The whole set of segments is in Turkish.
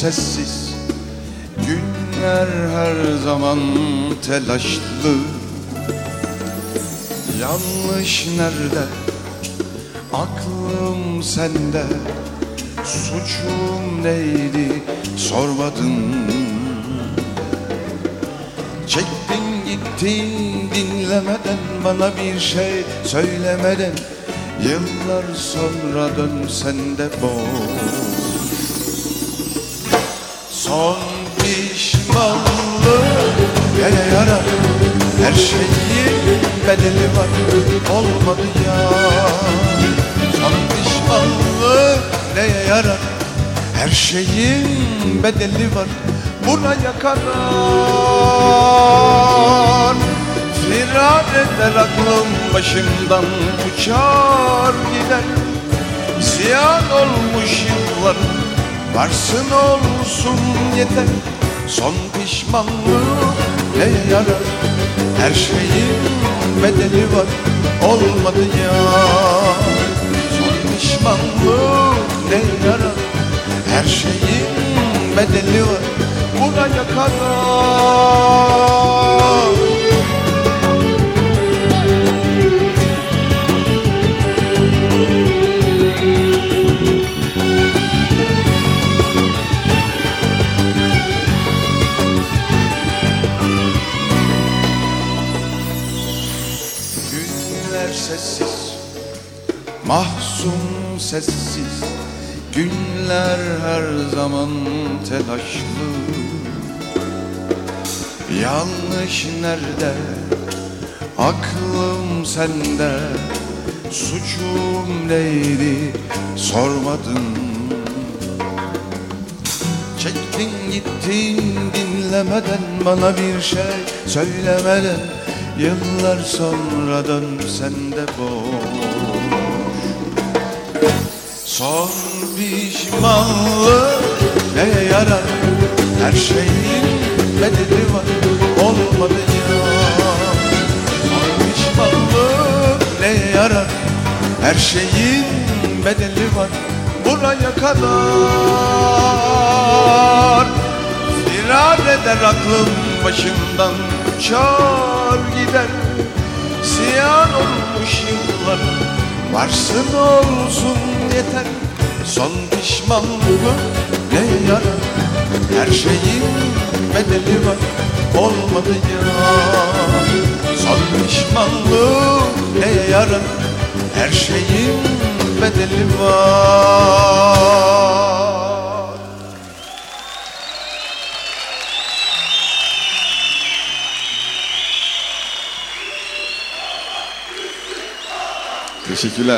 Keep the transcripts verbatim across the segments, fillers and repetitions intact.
sessiz, günler her zaman telaşlı. Yanlış nerede, aklım sende, suçum neydi sormadın. Çektin gittin dinlemeden, bana bir şey söylemeden, yıllar sonra dönsen de boş. Son pişmanlık neye yarar, her şeyin bedeli var, olmadı ya. Son pişmanlık neye yarar, her şeyin bedeli var, buraya kadar. Firar eder aklım başımdan, uçar gider. Ziyan olmuş yıllar, varsın olsun yeter. Son pişmanlık neye yarar, her şeyin bedeli var, olmadı ya. Son pişmanlık neye yarar, her şeyin bedeli var, buraya kadar. Günler sessiz, mahzun sessiz, günler her zaman telaşlı. Yanlış nerede, aklım sende, suçum neydi sormadın. Çektin gittin dinlemeden, bana bir şey söylemeden, yıllar sonra dönsen de boş. Son pişmanlık neye yarar, her şeyin bedeli var, olmadı ya. Son pişmanlık neye yarar, her şeyin bedeli var, buraya kadar. Firar eder aklım başımdan, uçar gider. Ziyan olmuş yıllar, varsın olsun yeter. Son pişmanlık neye yarar, her şeyin bedeli var, olmadı ya. Son pişmanlık neye yarar, her şeyin bedeli var. Teşekkürler.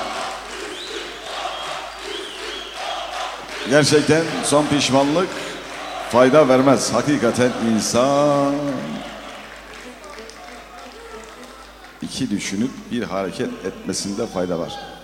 Gerçekten son pişmanlık fayda vermez. Hakikaten insan iki düşünüp bir hareket etmesinde fayda var.